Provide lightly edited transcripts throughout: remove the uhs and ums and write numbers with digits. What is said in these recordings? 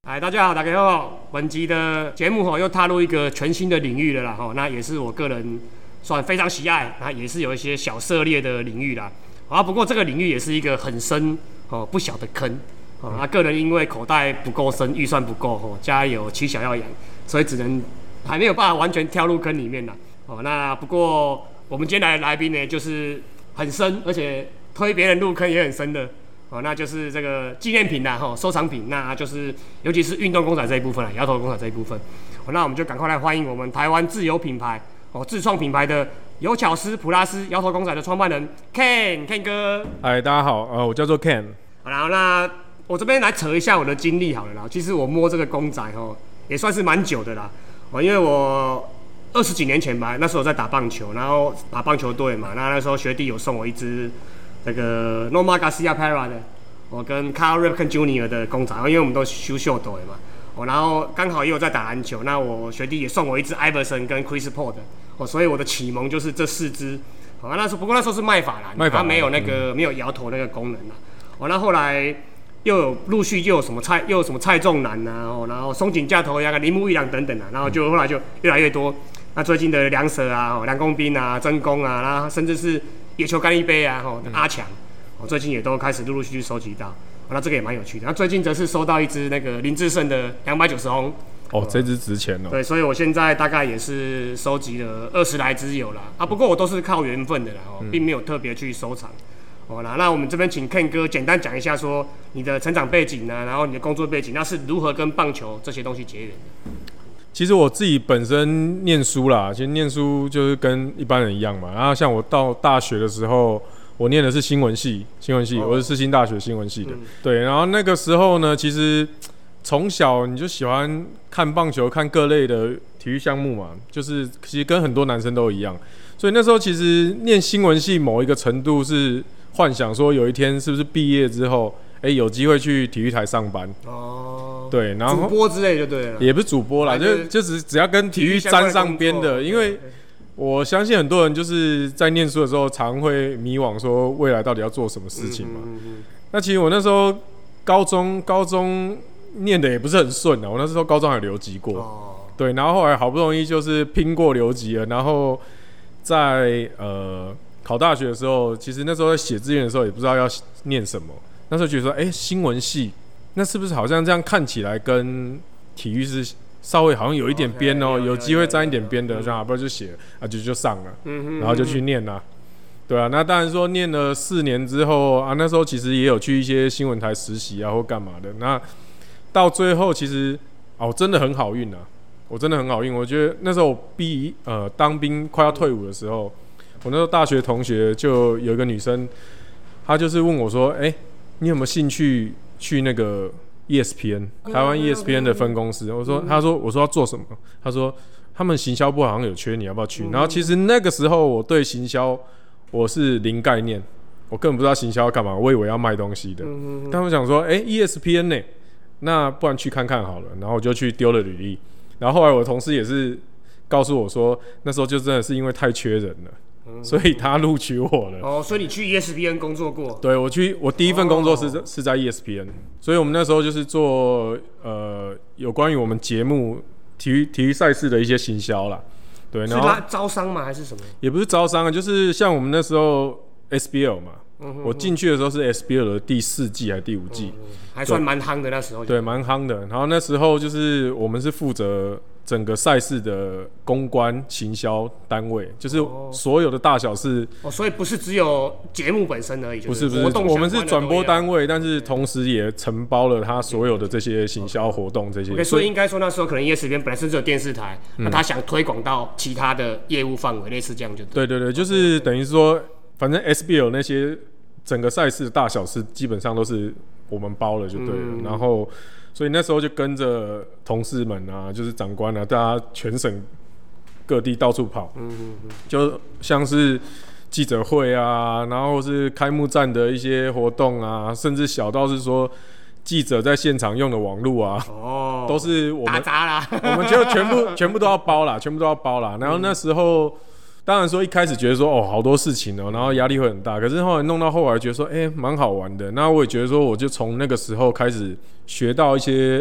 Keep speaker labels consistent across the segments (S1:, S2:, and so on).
S1: 大家好，大家好。本集的节目又踏入一个全新的领域了啦，那也是我个人算非常喜爱，那也是有一些小涉猎的领域啦。不过这个领域也是一个很深不小的坑。个人因为口袋不够深，预算不够，家里有妻小要养，所以只能还没有办法完全跳入坑里面啦。那不过我们今天来的来宾呢，就是很深，而且推别人入坑也很深的。那就是这个纪念品啦，收藏品，那就是尤其是运动公仔这一部分啦，摇头公仔这一部分。那我们就赶快来欢迎我们台湾自有品牌自创品牌的有巧思普拉斯摇头公仔的创办人 Ken 哥。
S2: 大家好，我叫做 Ken。
S1: 好，那我这边来扯一下我的经历好了啦。其实我摸这个公仔也算是蛮久的啦。因为我20几年前吧，那时候我在打棒球，然后打棒球队嘛，那时候学弟有送我一只这个 Nomar Garciaparra 的，跟 Cal Ripken Jr. 的公仔，因为我们都修秀斗的嘛，然后刚好也有在打篮球，那我学弟也送我一只 Iverson 跟 Chris Paul 的，所以我的启蒙就是这4只。不过那时候是卖法啦，它没有那个没有摇头那个功能啦。那后来陆续又有什么蔡仲南啊，然后松井架头呀、铃木一朗等等啊，然后后来就越来越多。那最近的梁蛇啊、梁公斌啊、真宫啊，然后甚至是野球干一杯啊，阿强，最近也都开始陆陆续续收集到。那这个也蛮有趣的。那最近则是收到一只那个林志胜的290轰。
S2: 这只值钱
S1: 对，所以我现在大概也是收集了20来只有啦。不过我都是靠缘分的啦，并没有特别去收藏。那我们这边请 Ken 哥简单讲一下，说你的成长背景啊，然后你的工作背景，那是如何跟棒球这些东西结缘的？
S2: 其实我自己本身念书啦，其实念书就是跟一般人一样嘛。然后像我到大学的时候，我念的是新闻系，我是世新大学新闻系的。对，然后那个时候呢，其实从小你就喜欢看棒球，看各类的体育项目嘛，就是其实跟很多男生都一样。所以那时候其实念新闻系某一个程度是幻想说有一天是不是毕业之后，有机会去体育台上班。对，然后
S1: 主播之类就对了，
S2: 也不是主播啦，就只要跟体育沾上边的，因为我相信很多人就是在念书的时候，常会迷惘说未来到底要做什么事情嘛。那其实我那时候高中念的也不是很顺啊，我那时候高中还留级过。对，然后后来好不容易就是拼过留级了，然后在考大学的时候，其实那时候在写志愿的时候也不知道要念什么，那时候觉得说，新闻系。那是不是好像这样看起来跟体育是稍微好像有一点边有机会沾一点边的，这样不然就写就上了，然后就去念啦。对啊，那当然说念了4年之后那时候其实也有去一些新闻台实习啊或干嘛的。那到最后其实真的很好运啊，我真的很好运。我觉得那时候我当兵快要退伍的时候，我那时候大学同学就有一个女生，她就是问我说，你有没有兴趣去那个 ESPN 台湾 ESPN 的分公司？我说要做什么？他说他们行销部好像有缺，你要不要去？然后其实那个时候我对行销我是零概念，我根本不知道行销要干嘛，我以为要卖东西的。但我想说ESPN 呢，那不然去看看好了。然后我就去丢了履历。然后后来我的同事也是告诉我说，那时候就真的是因为太缺人了。所以他录取我了。
S1: 所以你去 ESPN 工作过？
S2: 对，我第一份工作是在 ESPN， 所以我们那时候就是做有关于我们节目体育赛事的一些行销啦。对，然后
S1: 是他招商吗？还是什么？
S2: 也不是招商啊，就是像我们那时候 SBL 嘛，我进去的时候是 SBL 的第4季还是第5季，
S1: 还算蛮夯的那时候。
S2: 对，蛮夯的。然后那时候就是我们是负责整个赛事的公关行销单位，就是所有的大小事。
S1: 所以不是只有节目本身而已，
S2: 不是，我们是转播单位，但是同时也承包了他所有的这些行销活动这些。
S1: 所以应该说那时候可能 ESPN 本来是只有电视台，那他想推广到其他的业务范围，类似这样就对。
S2: 对，就是等于说，反正 SBL 那些整个赛事的大小事基本上都是我们包了就对了。然后所以那时候就跟着同事们啊，就是长官啊，大家全省各地到处跑，就像是记者会啊，然后是开幕战的一些活动啊，甚至小到是说记者在现场用的网路啊，都是我们
S1: 打杂啦，
S2: 我们就全部都要包啦，全部都要包啦。然后那时候当然说一开始觉得说好多事情然后压力会很大，可是后来弄到后来觉得说蛮好玩的。那我也觉得说我就从那个时候开始学到一些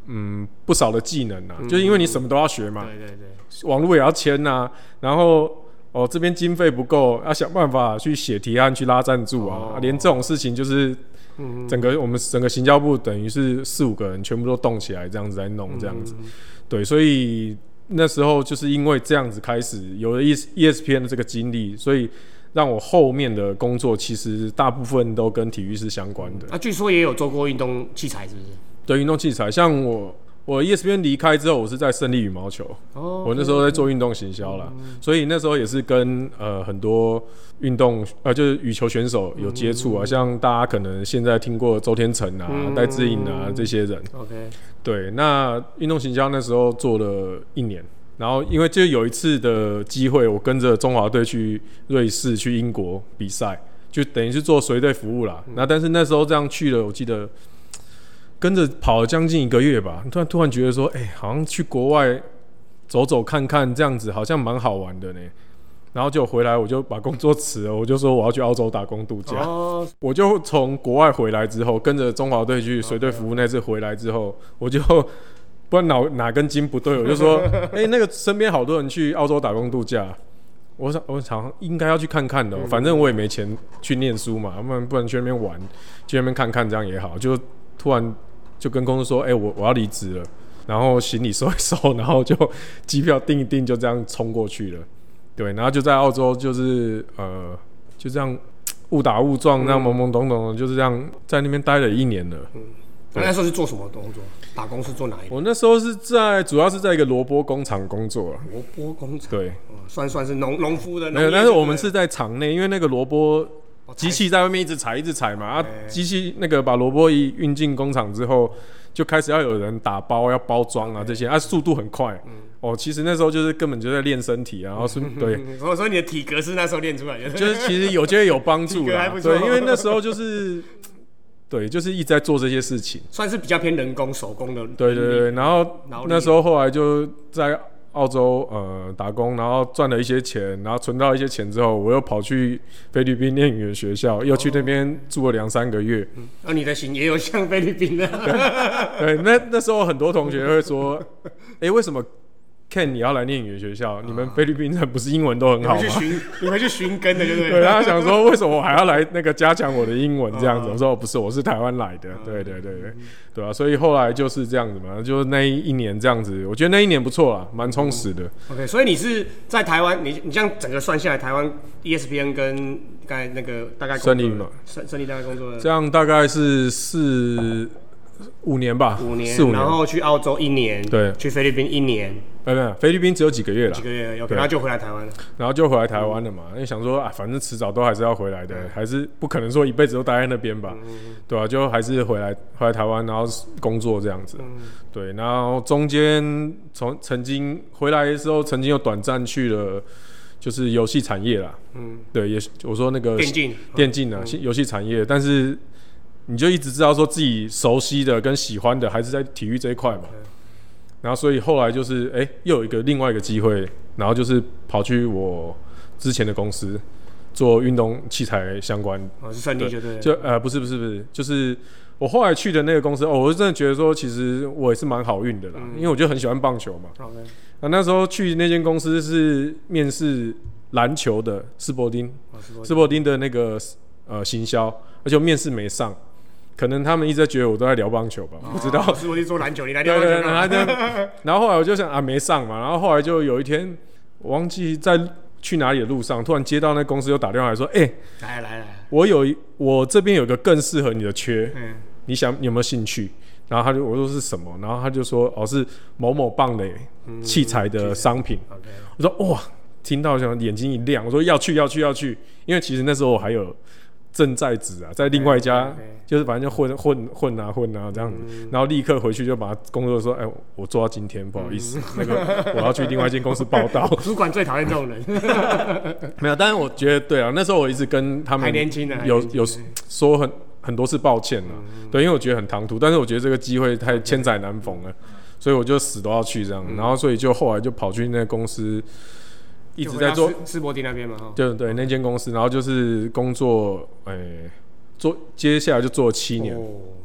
S2: 不少的技能啊，就是因为你什么都要学嘛，
S1: 对对对，
S2: 网络也要签啊，然后这边经费不够，要想办法去写提案去拉赞助啊，连这种事情就是我们整个行销部等于是4-5个人全部都动起来这样子在弄这样子，对，所以那时候就是因为这样子开始有了 ESPN 的这个经历，所以让我后面的工作其实大部分都跟体育是相关的。
S1: 据说也有做过运动器材，是不是？
S2: 对，运动器材，像我 ESPN 离开之后，我是在胜利羽毛球，我那时候在做运动行销啦，所以那时候也是跟很多运动就是羽球选手有接触啊，像大家可能现在听过周天成啊、戴资颖啊这些人。
S1: OK，
S2: 对，那运动行销那时候做了1年，然后因为就有一次的机会，我跟着中华队去瑞士、去英国比赛，就等于是做随队服务啦。那但是那时候这样去了，我记得。跟着跑了将近1个月吧，突然觉得说，好像去国外走走看看这样子，好像蛮好玩的呢。然后就回来，我就把工作辞了，我就说我要去澳洲打工度假。我就从国外回来之后，跟着中华队去随队服务那次回来之后，我就不知道哪根筋不对，我就说，那个身边好多人去澳洲打工度假。我想应该要去看看的，反正我也没钱去念书嘛，不然去那边玩，去那边看看这样也好。就突然就跟公司说，我要离职了，然后行李收一收，然后就机票订一订，就这样冲过去了。对，然后就在澳洲，就是就这样误打误撞，这样懵懵懂懂的，就是这样在那边待了1年了。
S1: 那时候是做什么工作？打工是做哪一个？
S2: 我那时候是主要是在一个萝卜工厂工作。
S1: 萝卜工厂，
S2: 对，
S1: 算是农夫的。
S2: 没有，但是我们是在厂内，因为那个萝卜。机器在外面一直踩嘛，机器那个把萝卜一运进工厂之后，就开始要有人打包、要包装啊这些，速度很快。其实那时候就是根本就在练身体，然后对。
S1: 我说你的体格是那时候练出来的，
S2: 就是其实觉得有帮助啦，对，因为那时候就是对，就是一直在做这些事情，
S1: 算是比较偏人工手工的。
S2: 对，然后那时候后来就在澳洲打工，然后赚了一些钱，然后存到一些钱之后，我又跑去菲律宾念语言学校，又去那边住了2-3个月。
S1: 你的型也有像菲律宾的。
S2: 对，那时候很多同学会说，为什么Ken 你要来念语言学校？你们菲律宾人不是英文都很好吗？
S1: 你们去寻根的，对不对？
S2: 对，他想说为什么我还要来那个加强我的英文这样子？我说不是，我是台湾来的。对啊，所以后来就是这样子嘛，就那1年这样子，我觉得那1年不错啦，蛮充实的。
S1: OK， 所以你是在台湾，你这样整个算下来，台湾 ESPN 跟刚才那个大概胜利嘛，胜利大概工作了，
S2: 这样大概是4-5年吧
S1: ，4-5年，
S2: 4-5年，
S1: 然后去澳洲1年，
S2: 对，
S1: 去菲律宾1年。
S2: 菲律宾只有几个月啦，
S1: 然后就回来台湾了。
S2: 然后就回来台湾了嘛，因为想说反正迟早都还是要回来的，还是不可能说一辈子都待在那边吧，对吧？就还是回来台湾，然后工作这样子。对，然后中间曾经回来的时候，曾经有短暂去了，就是游戏产业啦。对，也我说那个电竞啊，游戏产业，但是你就一直知道说自己熟悉的跟喜欢的还是在体育这一块嘛。然后所以后来就是又有另外一个机会，然后就是跑去我之前的公司做运动器材相关。
S1: 是胜利就对了。
S2: 就不是，就是我后来去的那个公司，我是真的觉得说其实我也是蛮好运的啦，因为我就很喜欢棒球嘛。那时候去那间公司是面试篮球的斯伯丁的那个行销，而且面试没上。可能他们一直在觉得我都在聊棒球吧，不知道。
S1: 是我去做篮球，你来聊棒球。
S2: 然后后来我就想没上嘛，然后后来就有一天，我忘记在去哪里的路上，突然接到那公司又打电话来说，
S1: 来，
S2: 我这边有个更适合你的缺，你有没有兴趣？然后我说是什么？然后他就说是某某棒垒器材的商品。我说哇，听到想眼睛一亮，我说要去，因为其实那时候我还有。正在职啊，在另外一家，就是反正就混啊这样子，然后立刻回去就把工作说，我做到今天，不好意思，那个我要去另外一间公司报道。
S1: 主管最讨厌这种人。
S2: 没有，但是我觉得对啊，那时候我一直跟他们
S1: 还年轻的，
S2: 有说很多次抱歉了，对，因为我觉得很唐突，但是我觉得这个机会太千载难逢了，所以我就死都要去这样，然后所以就后来就跑去那个公司。一直在做
S1: 斯伯丁那边嘛，
S2: 对那间公司，然后就是工作，接下来就做了7年，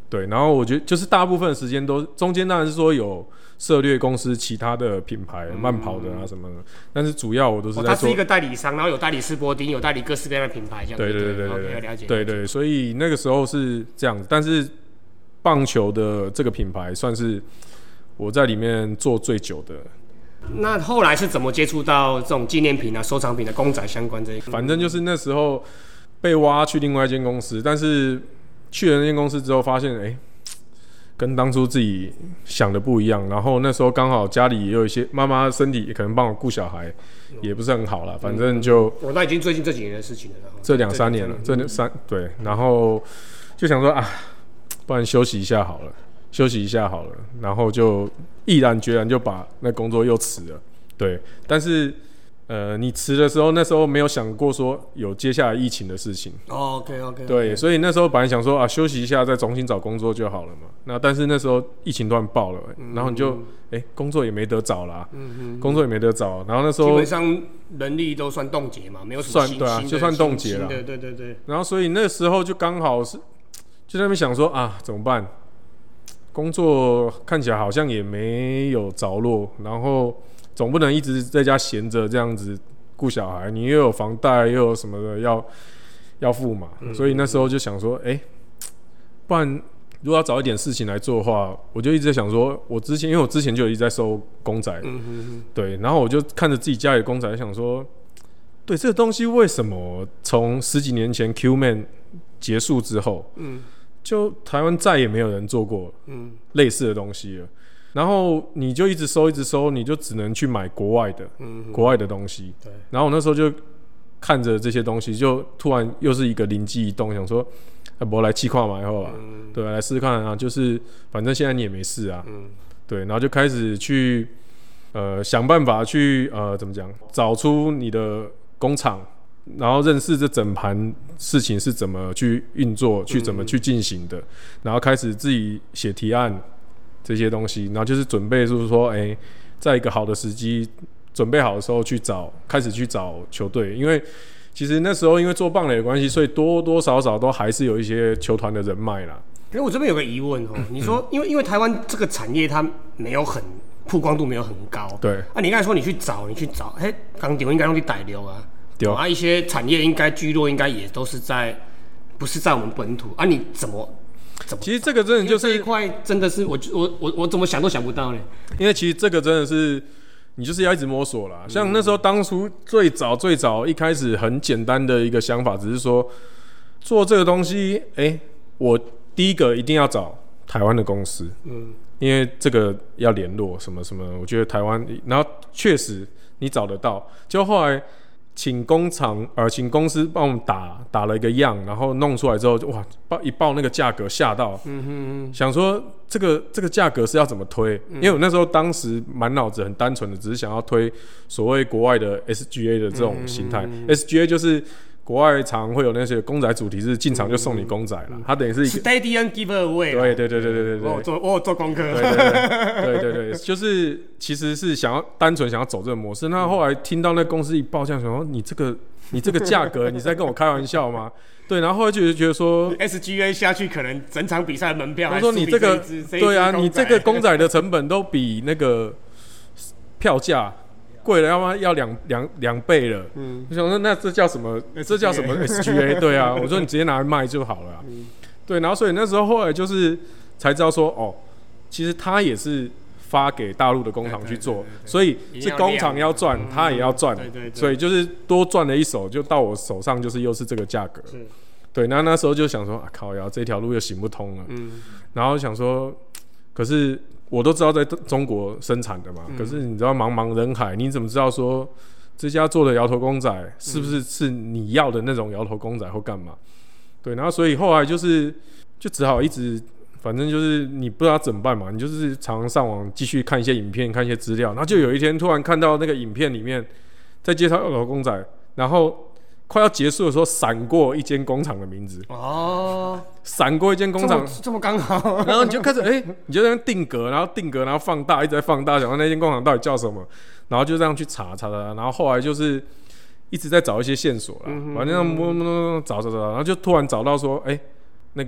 S2: 对，然后我觉得就是大部分的时间都中间当然是说有涉猎公司其他的品牌，慢跑的啊什么的，但是主要我都是在做。
S1: 他是一个代理商，然后有代理士波丁，有代理各式各样的品牌，这样。
S2: 对，
S1: 了解。
S2: 对，所以那个时候是这样子，但是棒球的这个品牌算是我在里面做最久的。
S1: 那后来是怎么接触到这种纪念品啊、收藏品的公仔相关这一块？
S2: 反正就是那时候被挖去另外一间公司，但是去了那间公司之后，发现跟当初自己想的不一样。然后那时候刚好家里也有一些妈妈身体也可能帮我顾小孩，也不是很好啦，反正就
S1: 那已经最近这几年的事情了，
S2: 这2-3年了，对，然后就想说不然休息一下好了，然后就毅然决然就把那工作又辞了。对，但是你辞的时候，那时候没有想过说有接下来疫情的事情。
S1: OK。
S2: 对，所以那时候本来想说休息一下，再重新找工作就好了嘛。那但是那时候疫情突然爆了，然后你就工作也没得找啦，工作也没得找。然后那时候
S1: 基本上人力都算冻结嘛，没有什么
S2: 对啊，就算冻结了。
S1: 对。
S2: 然后所以那时候就刚好是就在那边想说怎么办？工作看起来好像也没有着落，然后总不能一直在家闲着这样子顾小孩，你又有房贷又有什么的要付嘛，所以那时候就想说，不然如果要找一点事情来做的话，我就一直在想说，因为我之前就一直在收公仔，对，然后我就看着自己家里的公仔，想说，对这个东西为什么从10几年前 Q-Man 结束之后，就台湾再也没有人做过类似的东西了。然后你就一直收，你就只能去买国外的东西。对。然后我那时候就看着这些东西，就突然又是一个灵机一动，想说，不来气跨买后啊，对，来试试看啊，就是反正现在你也没事啊，对，然后就开始去想办法去怎么讲，找出你的工厂。然后认识这整盘事情是怎么去运作，去怎么去进行的，然后开始自己写提案这些东西，然后就是准备，就是说，在一个好的时机准备好的时候开始去找球队，因为其实那时候因为做棒垒的关系，所以多多少少都还是有一些球团的人脉啦。
S1: 可是我这边有个疑问你说，因为台湾这个产业它没有很曝光度没有很高，
S2: 对，
S1: 你刚才说你去找，钢铁应该用去逮流啊。一些产业居落应该也都是不是在我们本土你怎么？
S2: 其实这个真的就是
S1: 这一块真的是我怎么想都想不到呢？
S2: 因为其实这个真的是你就是要一直摸索啦。像那时候当初最早一开始很简单的一个想法，只是说做这个东西，我第一个一定要找台湾的公司，因为这个要联络什么什么，我觉得台湾，然后确实你找得到，就后来。请公司帮我们打了一个样，然后弄出来之后，哇，一报那个价格吓到，想说这个价格是要怎么推？因为我那时候当时满脑子很单纯的，只是想要推所谓国外的 SGA 的这种形态，SGA 就是国外常会有那些公仔主题是进场就送你公仔啦，它等于是一个
S1: Stadium Giveaway。
S2: 对，
S1: 我有做功课。
S2: 对，就是其实是单纯想要走这个模式。那后来听到那公司一报价，想说你这个价格，你是在跟我开玩笑吗？对，然后后来就觉得说
S1: SGA 下去可能整场比赛的门票，
S2: 我说你这个对啊，你这个公仔的成本都比那个票价。贵了，要两倍了。我想说，那这叫什么？这叫什么 SGA？ 对啊，我说你直接拿来卖就好了。对，然后所以那时候后来就是才知道说，其实他也是发给大陆的工厂去做，所以是工厂要赚，他也要赚。所以就是多赚了一手，就到我手上就是又是这个价格。对，那时候就想说，靠呀，这条路又行不通了。然后想说，可是。我都知道在中国生产的嘛，可是你知道茫茫人海，你怎么知道说这家做的摇头公仔是不是你要的那种摇头公仔或干嘛？对，然后所以后来就只好一直，反正就是你不知道怎么办嘛，你就是常上网继续看一些影片，看一些资料，然后就有一天突然看到那个影片里面在介绍摇头公仔，然后。快要结束的时候，闪过一间工厂的名字闪过一间工厂，
S1: 这么刚好，
S2: 然后你就开始你就在那定格，然后放大，一直在放大，想到那间工厂到底叫什么，然后就这样去查，然后后来就是一直在找一些线索啦，反正找，然后就突然找到说，那个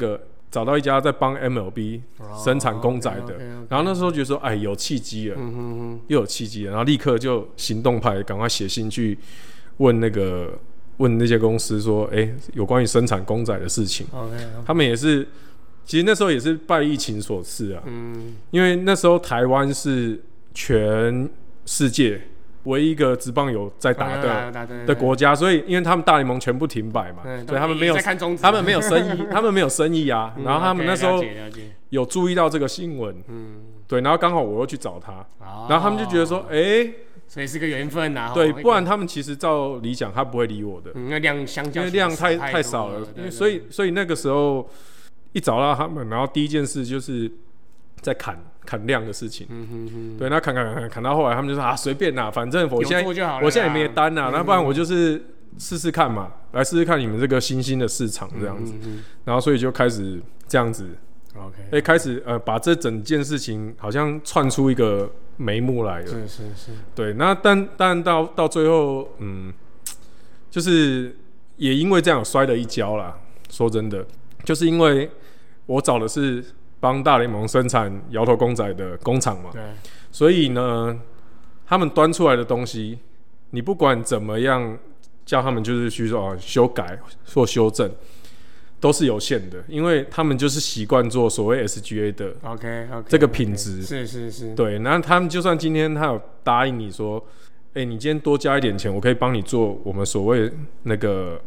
S2: 找到一家在帮 MLB 生产公仔的，然后那时候觉得说，哎，有契机了，又有契机了，然后立刻就行动派，赶快写信去问那些公司说，有关于生产公仔的事情。他们也是，其实那时候也是拜疫情所赐啊，因为那时候台湾是全世界唯一一个职棒有在打的国家，所以因为他们大联盟全部停摆嘛，所以他们没有生意啊。然后他们那时候有注意到这个新闻，对，然后刚好我又去找他，然后他们就觉得说，
S1: 所以是个缘分啊。
S2: 对，不然他们其实照理讲他不会理我的，
S1: 因为量相较
S2: 因为量太少了，所以那个时候一找到他们，然后第一件事就是在砍量的事情，对，那砍到后来，他们就说啊，随便啦，反正我现在也没单啦，那不然我就是试试看嘛，来试试看你们这个新兴的市场这样子，然后所以就开始这样子 ，OK， 开始把这整件事情好像串出一个眉目来了，
S1: 是，
S2: 对，那但到最后，就是也因为这样摔了一跤啦，说真的，就是因为我找的是帮大联盟生产摇头公仔的工厂嘛，对，所以呢，他们端出来的东西，你不管怎么样叫他们就是去说修改或修正，都是有限的，因为他们就是习惯做所谓 SGA 的
S1: OK
S2: 这个品质，
S1: 是，
S2: 对，然后他们就算今天他有答应你说，你今天多加一点钱，我可以帮你做我们所谓那个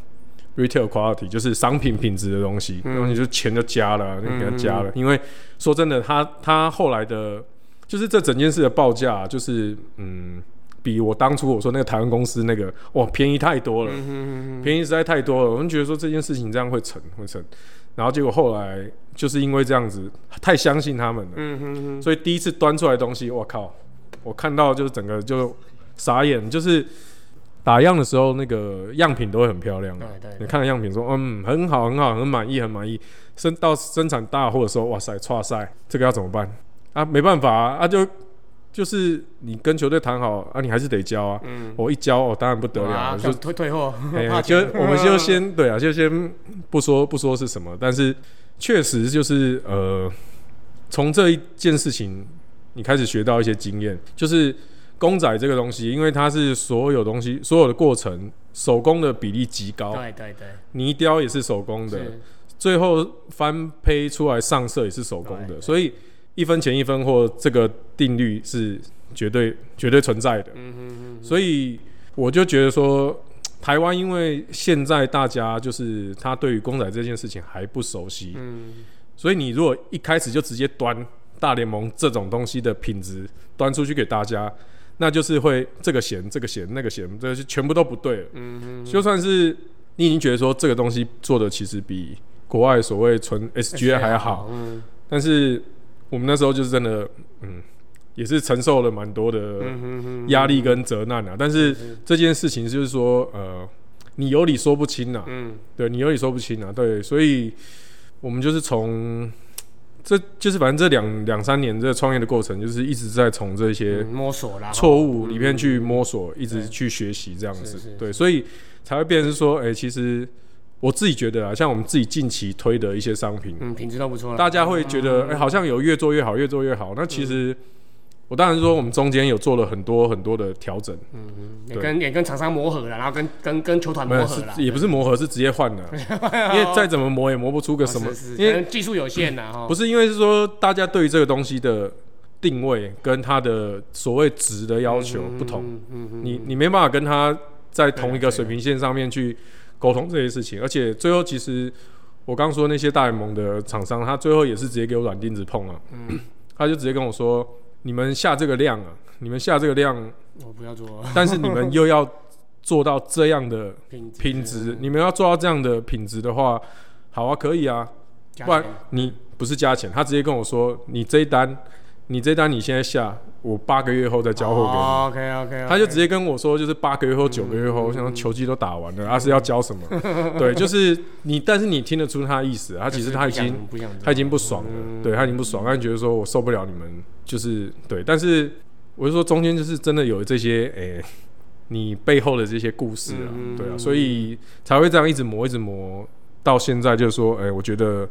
S2: retail quality 就是商品品质的东西，那东西就钱就加了，就给他加了。因为说真的，他后来的，就是这整件事的报价，就是比我当初我说那个台湾公司那个便宜太多了，便宜实在太多了。我们觉得说这件事情这样会成，然后结果后来就是因为这样子太相信他们了，所以第一次端出来的东西，我靠，我看到就是整个就傻眼，就是。打样的时候，那个样品都会很漂亮。对，你看了样品说，很好，很满意。到生产大货的时候，哇塞，唰塞，这个要怎么办啊？没办法啊，就是你跟球队谈好啊，你还是得交啊。我一交，当然不得了，就
S1: 退货。
S2: 就我们就先对啊，就先不说是什么，但是确实就是从这一件事情，你开始学到一些经验，就是。公仔这个东西，因为它是所有东西所有的过程手工的比例极高，对，泥雕也是手工的，最后翻胚出来上色也是手工的，所以一分钱一分货这个定律是绝对存在的。所以我就觉得说，台湾因为现在大家就是他对于公仔这件事情还不熟悉，所以你如果一开始就直接端大联盟这种东西的品质端出去给大家。那就是会这个咸那个咸，这些全部都不对了。就算是你已经觉得说这个东西做的其实比国外所谓纯 SGA 还好，但是我们那时候就是真的，也是承受了蛮多的压力跟责难啊。但是这件事情就是说，你有理说不清啊，对你有理说不清啊，对，所以我们就是从。这就是反正这两三年这创业的过程，就是一直在从这些
S1: 摸索啦
S2: 错误里面去摸索，一直去学习这样子。对，所以才会变成是说，其实我自己觉得啊，像我们自己近期推的一些商品，
S1: 品质都不错，
S2: 大家会觉得，好像有越做越好，越做越好。那其实。我当然说，我们中间有做了很多的调整，
S1: 也跟厂商磨合了，然后跟球团磨合了，
S2: 也不是磨合，是直接换的，因为再怎么磨也磨不出个什么，
S1: 因为技术有限呐。
S2: 不是因为是说大家对于这个东西的定位跟它的所谓值的要求不同，你没办法跟他在同一个水平线上面去沟通这些事情，而且最后其实我刚说那些大联盟的厂商，他最后也是直接给我软钉子碰了，他就直接跟我说。你们下这个量啊，
S1: 我不要做，
S2: 但是你们又要做到这样的品质，你们要做到这样的品质的话，好啊，可以啊，不然你不是加钱，他直接跟我说，你这一单你现在下，我8个月后再交货给你。
S1: OK，
S2: 他就直接跟我说，就是8个月后、9个月后，我想球季都打完了，是要交什么？对，就是你，但是你听得出他的意思，他其实他已经不爽了，对他已经不爽，他觉得说我受不了你们，就是对，但是我就说中间就是真的有这些你背后的这些故事对啊，所以才会这样一直磨到现在，就是说我觉得。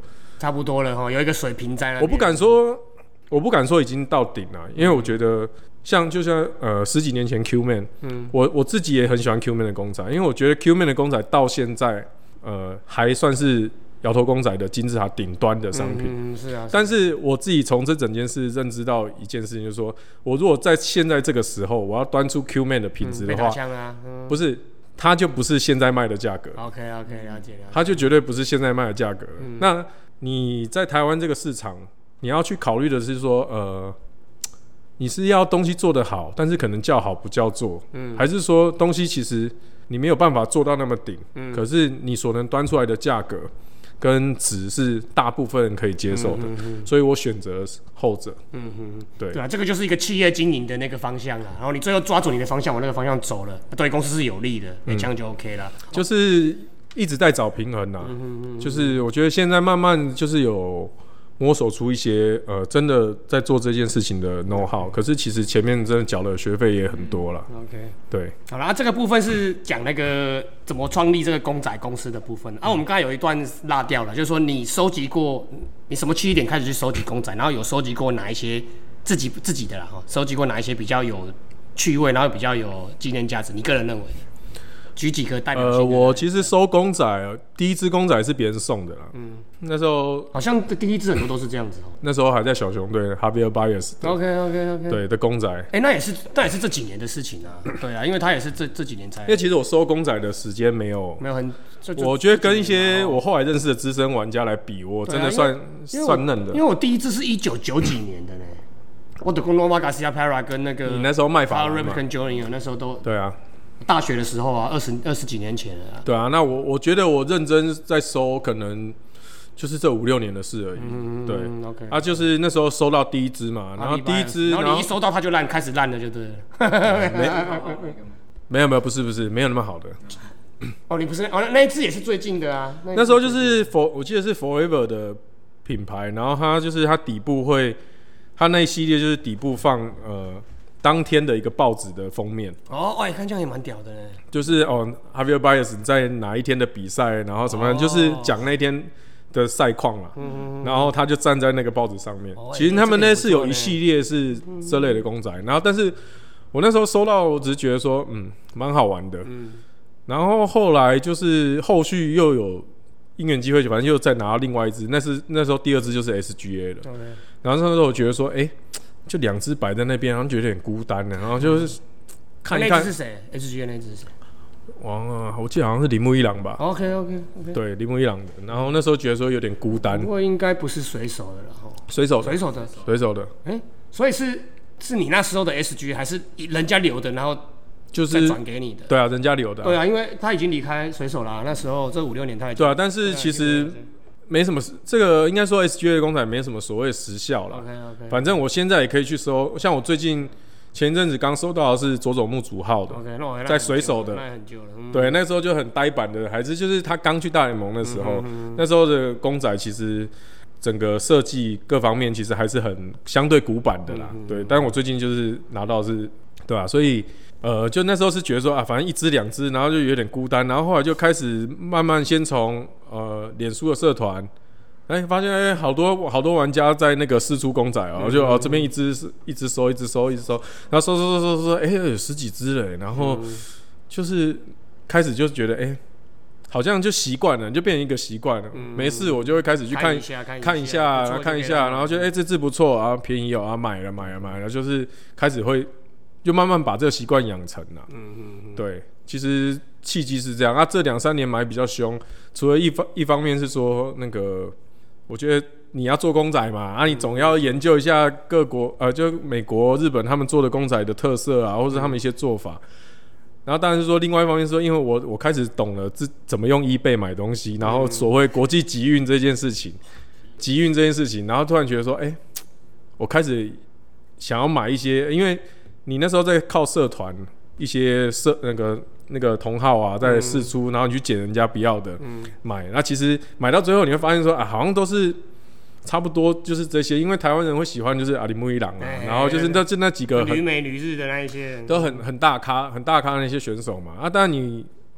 S1: 差不多了哈，有一个水平在那边。
S2: 我不敢说已经到顶了，因为我觉得就像10几年前 Qman，我自己也很喜欢 Qman 的公仔，因为我觉得 Qman 的公仔到现在还算是摇头公仔的金字塔顶端的商品。
S1: 是啊。
S2: 但是我自己从这整件事认知到一件事情，就是说我如果在现在这个时候我要端出 Qman 的品质的话，不是。它就不是现在卖的价格。
S1: OK， 了解。
S2: 它就绝对不是现在卖的价格。那你在台湾这个市场，你要去考虑的是说，你是要东西做得好，但是可能叫好不叫座，还是说东西其实你没有办法做到那么顶，可是你所能端出来的价格跟值是大部分人可以接受的，所以我选择后者。对
S1: 啊，这个就是一个企业经营的那个方向啦。然后你最后抓住你的方向，往那个方向走了，对公司是有利的，这样就 OK 了。
S2: 就是一直在找平衡啦。就是我觉得现在慢慢就是有摸索出一些真的在做这件事情的 know how， 可是其实前面真的缴的学费也很多了。
S1: OK，
S2: 对，
S1: 好了，这个部分是讲那个怎么创立这个公仔公司的部分。我们刚才有一段落掉了，就是说你收集过，你什么契机点开始去收集公仔，然后有收集过哪一些自己的啦，收集过哪一些比较有趣味，然后比较有纪念价值，你个人认为？举几个代表性的。
S2: 我其实收公仔，第一只公仔是别人送的啦。那时候
S1: 好像第一只很多都是这样子。
S2: 那时候还在小熊队 Javier Baez。
S1: OK。
S2: 对的公仔。
S1: 那也是这几年的事情啊。对啊，因为他也是这几年才。
S2: 因为其实我收公仔的时间没有很，我觉得跟一些我后来认识的资深玩家来比，我真的算嫩的。
S1: 因为我第一只是1990几年的呢。我的跟罗马加西亚 Para 跟那个
S2: 你那时候卖法
S1: 兰嘛 Junior 那时候都
S2: 对啊。
S1: 大学的时候啊，20几年前了啊。
S2: 对啊，那我觉得我认真在收，可能就是这5、6年的事而已。对
S1: ，OK。
S2: 就是那时候收到第一只嘛，然后第一只，
S1: 然后你一收到它就开始烂了，就对了。
S2: 没有，不是，没有那么好的。
S1: 你不是那一只也是最近的啊。
S2: 那时候就是我记得是 Forever 的品牌，然后它就是它底部会，它那一系列就是底部放当天的一个报纸的封面。
S1: 你看这样也蛮屌的呢。
S2: 就是Javier Baez 在哪一天的比赛，然后什么样，就是讲那天的赛况啦。然后他就站在那个报纸上面。其实他们那是有一系列是这类的公仔，然后但是我那时候收到，我只是觉得说，蛮好玩的。然后后来就是后续又有因缘机会，反正又再拿到另外一只，那时候第二只就是 SGA 了。然后那时候我觉得说，就2只摆在那边，然后觉得有点孤单的，然后就是看一看。
S1: 那只是谁 ？SGA 那只是谁？
S2: 我记得好像是铃木一朗吧。
S1: OK。
S2: 对，铃木一朗的。然后那时候觉得说有点孤单。
S1: 不过应该不是水手的了哈。
S2: 水手的。
S1: 所以是你那时候的 SGA 还是人家留的，然后就是再转给你的？
S2: 对啊，人家留的。
S1: 对啊，因为他已经离开水手啦。那时候这5、6年他已经。
S2: 对啊，但是其实。没什么，这个应该说 SGA 的公仔没什么所谓时效啦。
S1: OK。
S2: 反正我现在也可以去收，像我最近前一阵子刚收到的是佐佐木主浩的，在水手的，对，那时候就很呆板的，还是就是他刚去大联盟的时候，那时候的公仔其实整个设计各方面其实还是很相对古板的啦。对，但我最近就是拿到是，对吧？所以。就那时候是觉得说反正1只2只，然后就有点孤单，然后后来就开始慢慢先从脸书的社团，发现好多玩家在那个释出公仔就这边一只收，然后收，有10几只了，然后就是开始就觉得好像就习惯了，就变成一个习惯了。没事我就会开始去看一下，然后就这只不错啊，便宜买了，就是开始会。就慢慢把这个习惯养成了。对，其实契机是这样。这2、3年买比较凶，除了一方面是说那个，我觉得你要做公仔嘛，你总要研究一下各国就美国、日本他们做的公仔的特色啊，或者他们一些做法。然后当然是说，另外一方面是说，因为我开始懂了怎么用 eBay 买东西，然后所谓国际集运这件事情，然后突然觉得说，我开始想要买一些，因为。你那时候在靠社团一些那个同好啊，在释出，然后你去捡人家不要的买，那其实买到最后你会发现说好像都是差不多就是这些，因为台湾人会喜欢就是铃木一朗然后就是那几个
S1: 旅美旅日的那一些
S2: 都很大咖的那些选手嘛当然你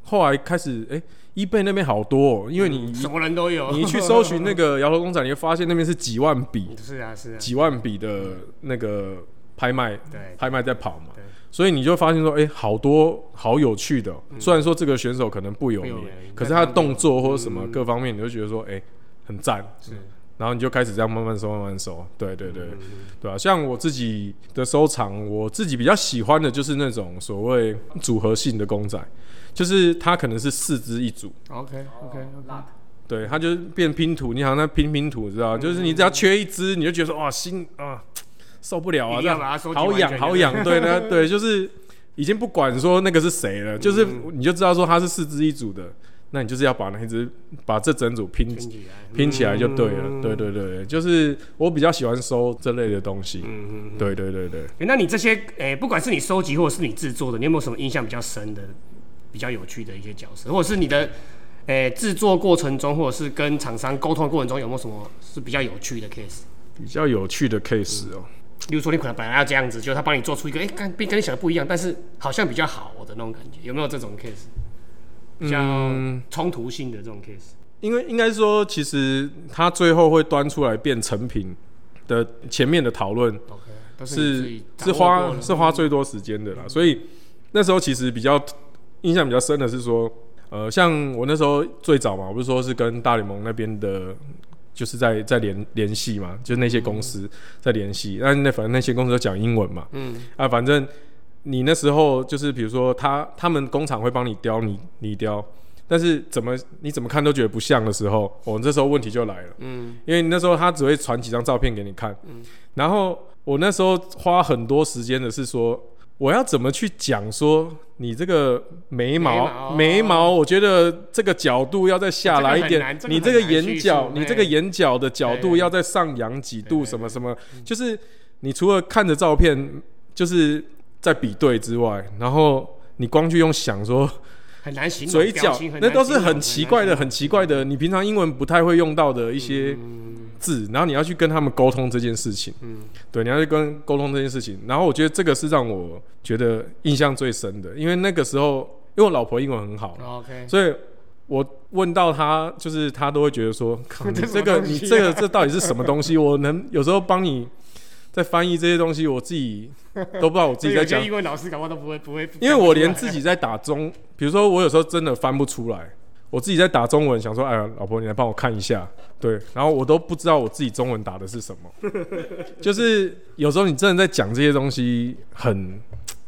S2: 后来开始eBay 那边好多因为你
S1: 什么人都有，
S2: 你一去搜寻那个摇头公仔，你会发现那边是几万笔，
S1: 是啊，
S2: 几万笔的那个拍卖在跑嘛，所以你就发现说，好多好有趣的虽然说这个选手可能不有名，可是他的动作或者什么各方面，你就觉得说，很赞，然后你就开始这样慢慢收，对啊，像我自己的收藏，我自己比较喜欢的就是那种所谓组合性的公仔。就是它可能是4只一组
S1: ，OK，
S2: 对，它就是变拼图，你好像在拼图，知道？就是你只要缺一只，你就觉得说哇心啊受不了啊，这样好痒，对，就是已经不管说那个是谁了，就是你就知道说它是4只一组的，那你就是要把这整组拼起来就对了，对，就是我比较喜欢收这类的东西，对。
S1: 那你这些不管是你收集或者是你制作的，你有没有什么印象比较深的？比较有趣的一些角色，或者是你的制作过程中，或者是跟厂商沟通的过程中，有没有什么是比较有趣的 case？
S2: 比较有趣的 case
S1: 例如说你可能本来要这样子，就他帮你做出一个跟你想的不一样，但是好像比较好的那种感觉，有没有这种 case？ 比较冲突性的这种 case？
S2: 因为应该说，其实他最后会端出来变成品的前面的讨论是花最多时间的啦，所以那时候其实比较印象比较深的是说，像我那时候最早嘛，我不是说是跟大联盟那边的，就是在联系嘛，就是那些公司在联系，反正那些公司都讲英文嘛，反正你那时候就是比如说他们工厂会帮你雕你雕，但是你怎么看都觉得不像的时候，我这时候问题就来了，因为那时候他只会传几张照片给你看，然后我那时候花很多时间的是说，我要怎么去讲说你这个眉毛，我觉得这个角度要再下来一点，你这个眼角的角度要再上扬几度，什么什么，就是你除了看着照片就是在比对之外，然后你光去用想说
S1: 很难形容
S2: 嘴角，那都是很奇怪的，你平常英文不太会用到的一些字，然后你要去跟他们沟通这件事情，对，你要去沟通这件事情，然后我觉得这个是让我觉得印象最深的，因为那个时候因为我老婆英文很好，所以我问到她，就是她都会觉得说，这到底是什么东西？我能有时候帮你在翻译这些东西，我自己都不知道我自己在讲。
S1: 英文老师搞不好都不会，
S2: 因为我连自己在打比如说我有时候真的翻不出来，我自己在打中文，想说，哎呀，老婆你来帮我看一下，对，然后我都不知道我自己中文打的是什么，就是有时候你真的在讲这些东西很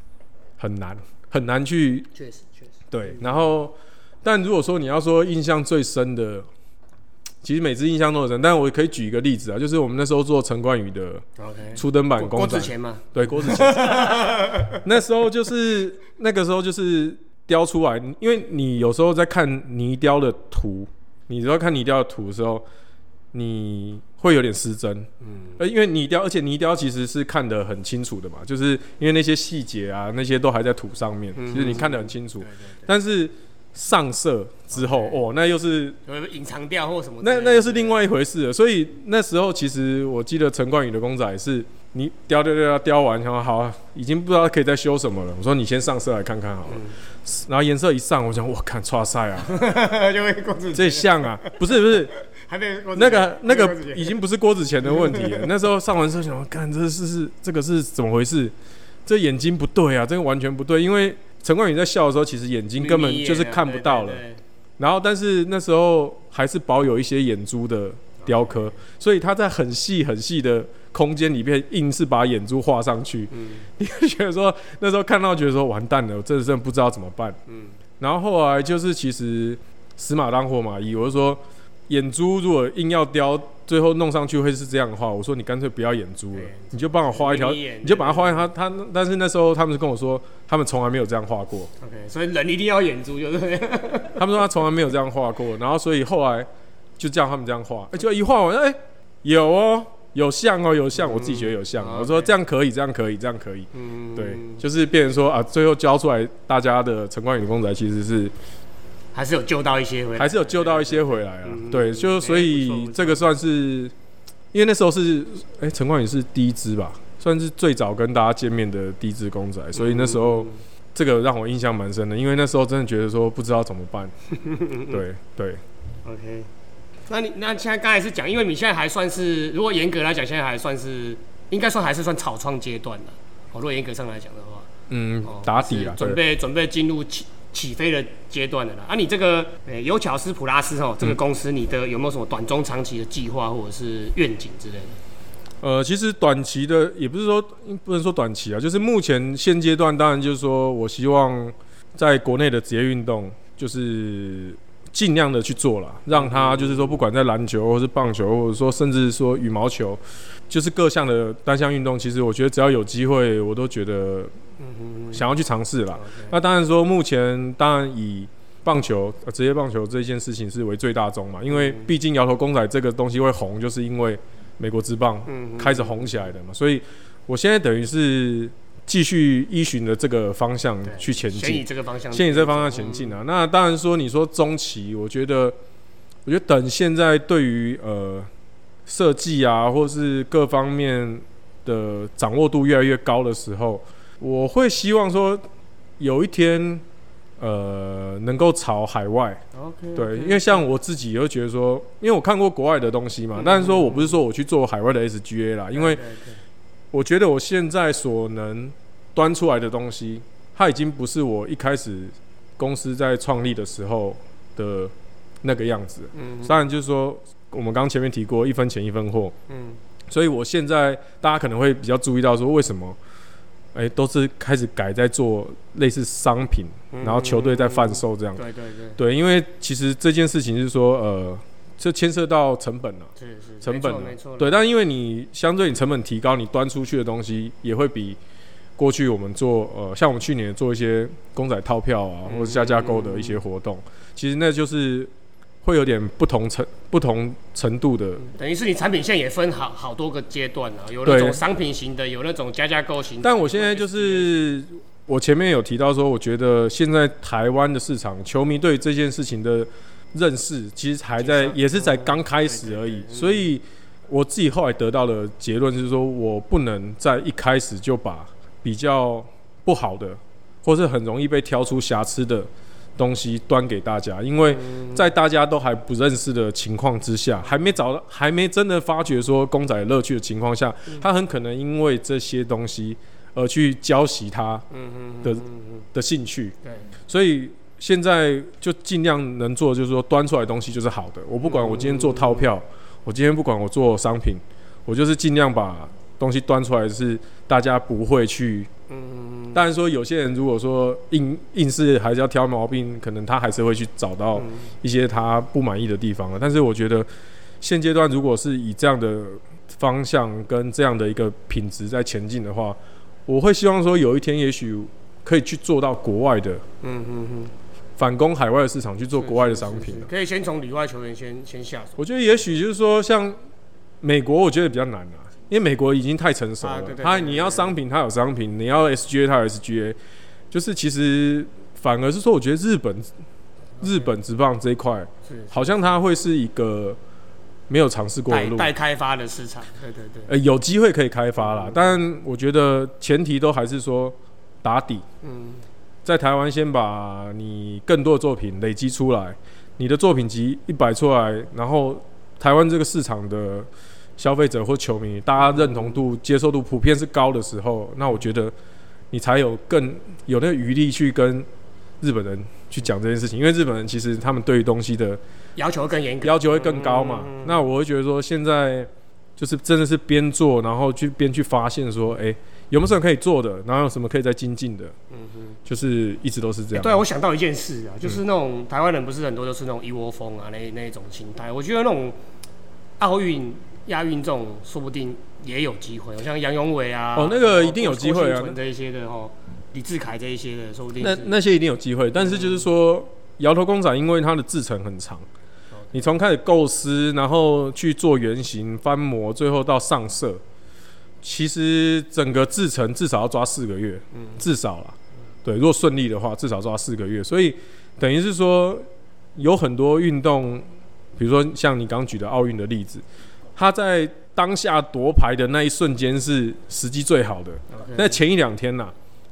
S2: 难去，
S1: 确实，
S2: 对，然后但如果说你要说印象最深的。其实每次印象都很深，但我可以举一个例子啊，就是我们那时候做陈冠宇的初登版公仔，
S1: 郭子乾嘛，
S2: 对，郭子乾，那个时候就是雕出来，因为你有时候在看泥雕的图，你只要看泥雕的图的时候，你会有点失真，因为而且泥雕其实是看得很清楚的嘛，就是因为那些细节啊，那些都还在图上面，其实你看得很清楚，但是上色之后，那又是
S1: 隐藏掉或什么，
S2: 那又是另外一回事了。所以那时候其实我记得陈冠宇的公仔是你雕完，然后好，已经不知道可以再修什么了。我说你先上色来看看好了，然后颜色一上，我想我看唰塞啊，这像啊，不是，
S1: 还没
S2: 那个已经不是郭子乾的问题了。那时候上完色想，看这个是怎么回事？这眼睛不对啊，这个完全不对，因为陈冠宇在笑的时候，其实眼睛根本就是看不到了。然后，但是那时候还是保有一些眼珠的雕刻，所以他在很细的空间里面，硬是把眼珠画上去。你会觉得说，那时候看到觉得说完蛋了，我真的不知道怎么办。然后后来就是其实死马当活马医，我就说眼珠如果硬要雕，最后弄上去会是这样的话，我说你干脆不要眼珠了，你就帮我画一条，你就把它画在他。但是那时候他们是跟我说，他们从来没有这样画过。
S1: OK， 所以人一定要眼珠，就是
S2: 他们说他从来没有这样画过，然后所以后来就叫他们这样画，就一画完，有哦，有像哦，有像，我自己觉得有像。我说这样可以，这样可以。对，就是变成说啊，最后交出来大家的陈冠宇的公仔其实是。
S1: 还是有救到一些
S2: 回来啊，对，就所以这个算是，因为那时候是，陈冠宇是第一支吧，算是最早跟大家见面的第一支公仔，所以那时候这个让我印象蛮深的，因为那时候真的觉得说不知道怎么办。对。
S1: OK， 那现在刚才是讲，因为你现在还算是，如果严格来讲，现在还算是应该说还是算草创阶段的。如果严格上来讲的话，
S2: 打底了，
S1: 准备进入起飞的阶段的啦。你这个尤巧思普拉斯这个公司，你的有没有什么短中长期的计划或者是愿景之类的？
S2: 其实短期的也不能说短期啊，就是目前现阶段，当然就是说我希望在国内的职业运动，就是尽量的去做啦，让它就是说不管在篮球或是棒球，或者说甚至说羽毛球，就是各项的单项运动，其实我觉得只要有机会，我都觉得想要去尝试啦。那当然说目前当然以棒球职业棒球这件事情是为最大宗嘛，因为毕竟摇头公仔这个东西会红，就是因为美国职棒开始红起来的嘛，所以我现在等于是继续依循的这个方向去前进，先以这个方向前进啊。那当然说，你说中期，我觉得等现在对于设计啊，或是各方面的掌握度越来越高的时候，我会希望说有一天能够朝海外。对，因为像我自己也会觉得说，因为我看过国外的东西嘛，但是说我不是说我去做海外的 SGA 啦，因为我觉得我现在所能端出来的东西，它已经不是我一开始公司在创立的时候的那个样子。当然就是说，我们刚前面提过一分钱一分货。所以我现在大家可能会比较注意到说，为什么都是开始改在做类似商品，然后球队在贩售这样。对，因为其实这件事情是说，这牵涉到成本了，成本了，对。但因为你相对你成本提高，你端出去的东西也会比过去我们做像我们去年做一些公仔套票啊，或者加购的一些活动，其实那就是会有点不同程度的。
S1: 等于是你产品线也分好多个阶段啊，有那种商品型的，有那种加购型的。
S2: 但我现在就是我前面有提到说，我觉得现在台湾的市场，球迷对这件事情的认识其实也是在刚开始而已，所以我自己后来得到的结论就是说，我不能在一开始就把比较不好的，或是很容易被挑出瑕疵的东西端给大家，因为在大家都还不认识的情况之下，还没真的发觉说公仔乐趣的情况下，他很可能因为这些东西而去浇熄他的兴趣。所以现在就尽量能做，就是说端出来的东西就是好的。我不管我今天做套票，我今天不管我做商品，我就是尽量把东西端出来是大家不会去。当然说有些人如果说硬是还是要挑毛病，可能他还是会去找到一些他不满意的地方了。但是我觉得现阶段如果是以这样的方向跟这样的一个品质在前进的话，我会希望说有一天也许可以去做到国外的，反攻海外的市场去做国外的商品。
S1: 可以先从里外球员先下手。
S2: 我觉得也许就是说像美国，我觉得比较难啊。因为美国已经太成熟了，你要商品，它有商品；你要 SGA， 它有 SGA。就是其实反而是说，我觉得日本职棒这一块，好像它会是一个没有尝试过的路，
S1: 待开发的市场。对。
S2: 有机会可以开发啦，但我觉得前提都还是说打底。在台湾先把你更多的作品累积出来，你的作品集一摆出来，然后台湾这个市场的消费者或球迷，大家认同度、接受度普遍是高的时候，那我觉得你才有更有那个余力去跟日本人去讲这件事情，因为日本人其实他们对于东西的
S1: 要求更严格，
S2: 要求会更高嘛。那我会觉得说，现在就是真的是边做，然后边去发现说，有没有什么可以做的，然后有什么可以再精进的，就是一直都是这样。
S1: 对，我想到一件事啊，就是那种台湾人不是很多都是那种一窝蜂啊那种心态，我觉得那种奥运。亚运这种说不定也有机会，像杨永伟啊，
S2: 那个一定有机会啊，
S1: 这一些的李志凯这一些的，说不定
S2: 那些一定有机会。但是就是说，摇头公仔因为它的制程很长，你从开始构思，然后去做原型、翻模，最后到上色，其实整个制程至少要抓4个月，至少啦。对，如果顺利的话，至少抓4个月。所以等于是说，有很多运动，比如说像你刚举的奥运的例子。他在当下夺牌的那一瞬间是时机最好的，那前1-2天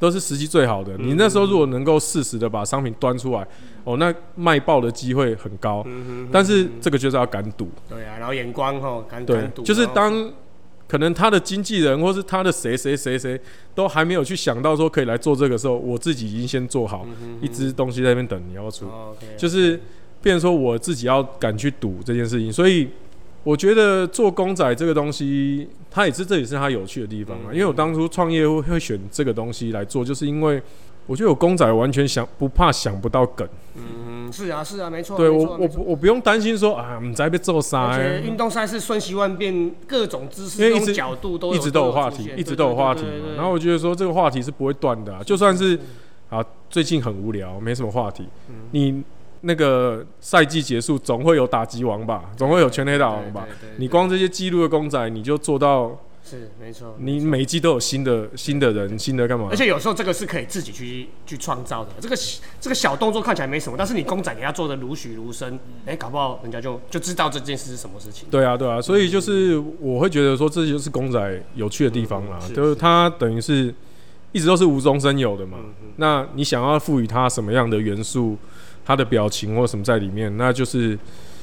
S2: 都是时机最好的。你那时候如果能够适时的把商品端出来，那卖爆的机会很高。但是这个就是要敢赌。
S1: 对啊，然后眼光敢赌。
S2: 就是当可能他的经纪人或是他的谁都还没有去想到说可以来做这个时候，我自己已经先做好一支东西在那边等你要出，就是变成说我自己要敢去赌这件事情。所以我觉得做公仔这个东西，这也是它有趣的地方啊。因为我当初创业会选这个东西来做，就是因为我觉得我公仔完全不怕想不到梗。
S1: 是啊，没错。
S2: 对，我不用担心说不知道被做啥。
S1: 而且运动赛事瞬息万变，各种姿势、各种角度都
S2: 一直都有话题，一直都有话题嘛。然后我觉得说这个话题是不会断的，就算是最近很无聊，没什么话题，你那个赛季结束总会有打击王吧，总会有全垒打王吧。你光这些记录的公仔，你就做到。
S1: 是没错，
S2: 你每一季都有新的人，新的干嘛？
S1: 而且有时候这个是可以自己去创造的。这个小动作看起来没什么，但是你公仔给他做的如许如生，搞不好人家就知道这件事是什么事情。
S2: 对啊，所以就是我会觉得说，这就是公仔有趣的地方啦，就是它等于是一直都是无中生有的嘛。那你想要赋予它什么样的元素，它的表情或什么在里面，那就是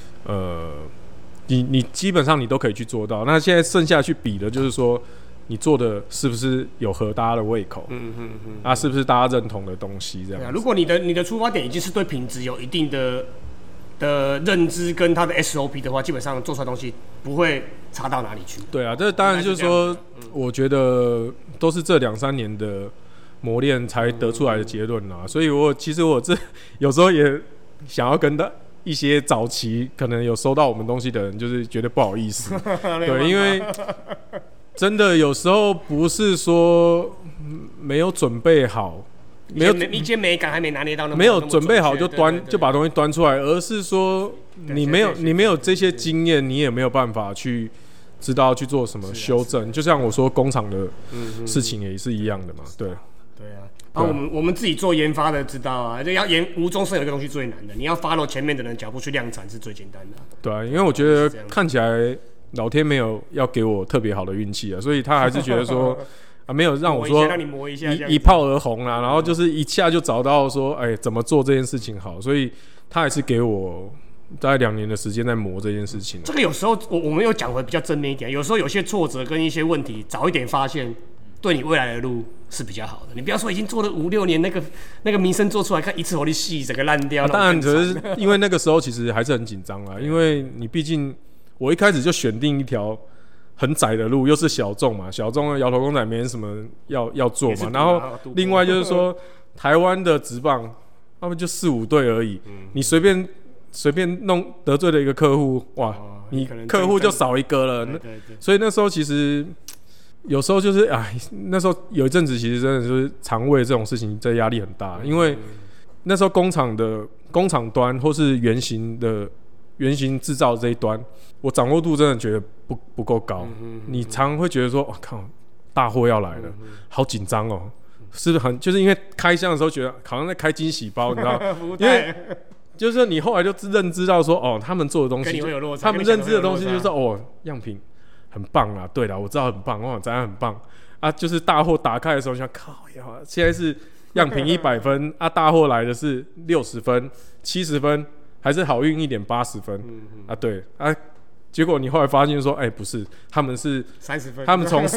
S2: 你基本上你都可以去做到。那现在剩下去比的就是说，你做的是不是有合大家的胃口？是不是大家认同的东西？这样。
S1: 如果你的出发点已经是对品质有一定的认知跟它的 SOP 的话，基本上做出来的东西不会差到哪里去。
S2: 对啊，这当然就是说，我觉得都是这2-3年的磨练才得出来的结论啦。所以其实我有时候也想要跟一些早期可能有收到我们东西的人，就是觉得不好意思，对，因为真的有时候不是说没有准备好，
S1: 一些美感还没拿捏到那么，
S2: 没有准备好就把东西端出来，而是说你没有这些经验，你也没有办法去知道去做什么修正。就像我说工厂的事情也是一样的嘛，对。
S1: 我们自己做研发的知道啊，要无中生有这个东西最难的，你要 follow 前面的人脚步去量产是最简单的。
S2: 对啊，因为我觉得看起来老天没有要给我特别好的运气啊，所以他还是觉得说没有让我说一炮而红啦，然后就是一下就找到说怎么做这件事情好，所以他还是给我大概2年的时间在磨这件事情。
S1: 这个有时候我们又讲回比较正面一点，有时候有些挫折跟一些问题早一点发现，对你未来的路是比较好的。你不要说已经做了5-6年，那个名声做出来，看一次火力细整个烂掉。
S2: 当然，只是因为那个时候其实还是很紧张啦，因为你毕竟我一开始就选定一条很窄的路，又是小众嘛，小众的摇头公仔没人什么要做嘛。然后另外就是说，台湾的职棒他们就4-5队而已，你随便弄得罪了一个客户，哇，你客户就少一个了。所以那时候其实。有时候就是那时候有一阵子其实真的就是常为这种事情这压力很大，因为那时候工厂端或是原型制造这一端，我掌握度真的觉得不够高。你常会觉得说，靠，大货要来了，好紧张哦，是不是很就是因为开箱的时候觉得好像在开惊喜包，你知道？因为就是你后来就认知到说，他们做的东西，他们认知的东西就是样品。很棒啦，对啦，我知道很棒，真的很棒啊！就是大货打开的时候，想靠呀，现在是样品100分啊，大货来的是60分、70分，还是好运一点80分啊？对啊，结果你后来发现说，不是，他们是
S1: 30分，
S2: 他们从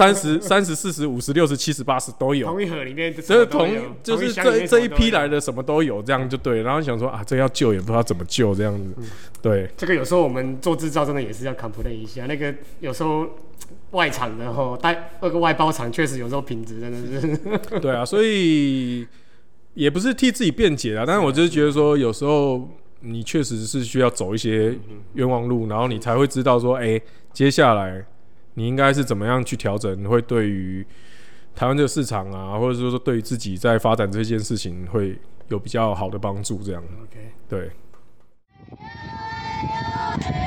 S2: 30、40、50、60、70、80都有，
S1: 同一盒里面
S2: 就是这一批来的什么都有，这样就对。然后想说这要救也不知道怎么救这样子，对。
S1: 这个有时候我们做制造真的也是要 complain 一下，那个有时候外厂的那个外包厂确实有时候品质真的是
S2: 对啊，所以也不是替自己辩解啦，但是我就是觉得说有时候。你确实是需要走一些冤枉路，然后你才会知道说，接下来你应该是怎么样去调整，会对于台湾这个市场啊，或者说对于自己在发展这件事情会有比较好的帮助，这样。
S1: OK，
S2: 对。